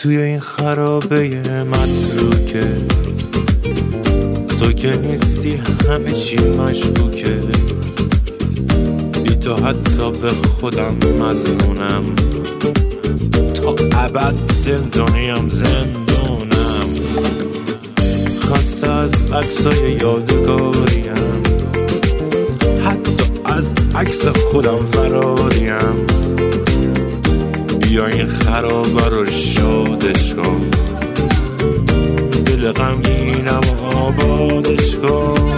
توی این خرابه متروکه، تو که نیستی همه چی مشکوکه، بی تو حتی به خودم مظنونم، تا ابد زندانیم زندونم، خسته از عکسای یادگاریم، حتی از عکس خودم فراریم، بیا این خرابه رو شادش کن، دل غمگینم آبادش کن.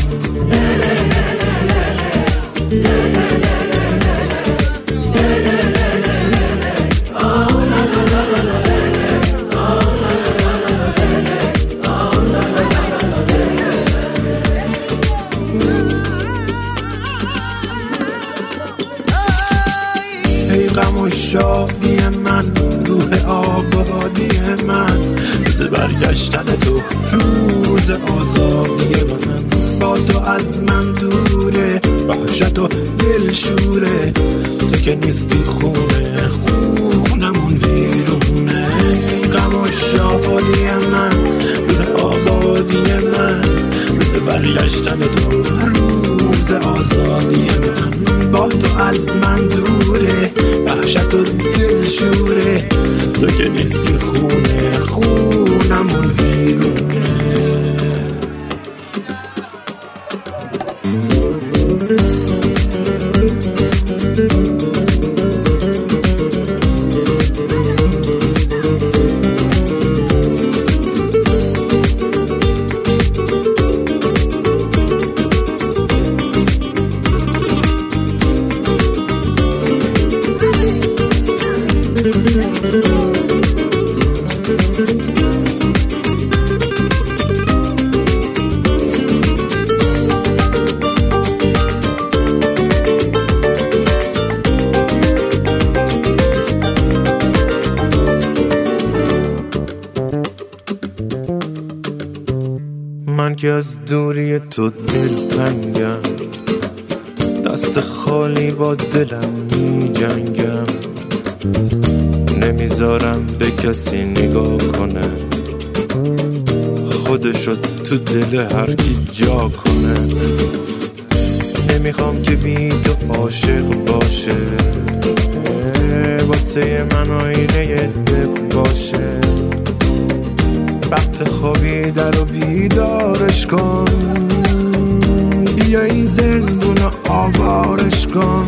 ای غم و شادی من، روح آبادی من، روز برگشتن تو، روز آزادی من، با تو از من دوره، وحشت و دلشوره، تو که نیستی خونه، خونمون ویرونه. ای غم و شادی من، روح آبادی من، روز برگشتن تو، روز آزادی من، با تو از من دوره، وحشت و دلشوره، تو که نیستی خونه، خونمون ویرونه. من که از دوری تو دلتنگم، دست خالی با دلم می جنگم، نمیذارم به کسی نگاه کنه، خودشو تو دل هر کی جا کنه، نمیخوام که بی تو عاشق باشه، واسه من آینه دل باشه، وقت خوابی در رو بیدارش کن، بیا این زندون رو آوارش کن.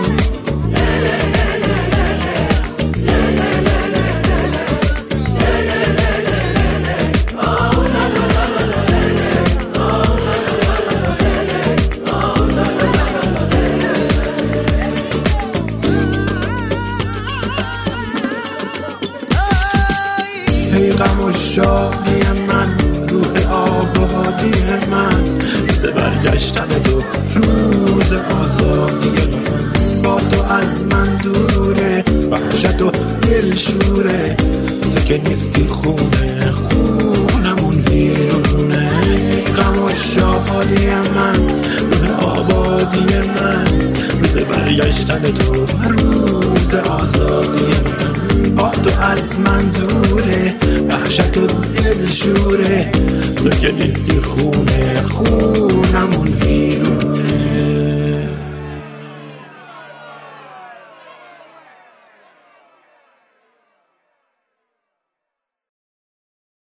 ای غم و شادی من، روح آبادی من، روز برگشتن تو، روز آزادی من، با تو از من دوره، وحشت و دلشوره، تو که نیستی خونه، خونمون ویرونه. ای غم و شادی من، روح آبادی من، روز برگشتن تو، روز آزادی من، با تو از من دوره، وحشت و دلشوره، تو که نیستی خونه، خونمون ویرونه.